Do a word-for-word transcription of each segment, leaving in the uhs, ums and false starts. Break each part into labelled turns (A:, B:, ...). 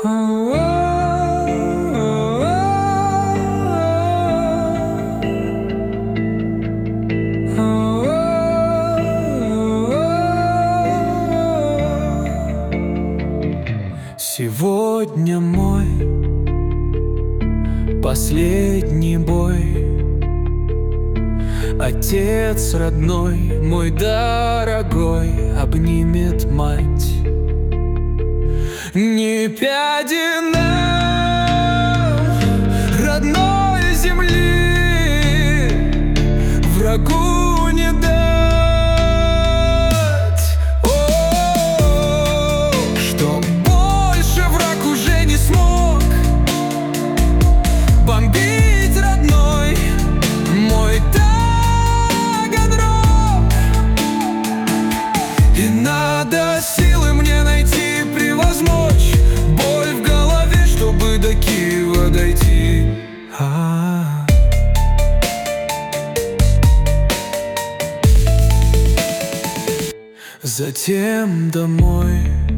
A: Сегодня мой последний бой. Отец родной, мой дорогой, обнимет мать. Не пяди нам родной земли, врагу не дать. О, что больше враг уже не смог бомбить родной мой Таганрог. И надо силы мне найти, превозмочь боль в голове, чтобы до Киева дойти. А-а-а. Затем домой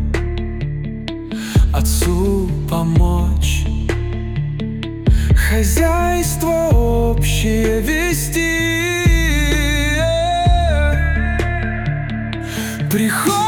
A: отцу помочь, хозяйство общее вести. Приходит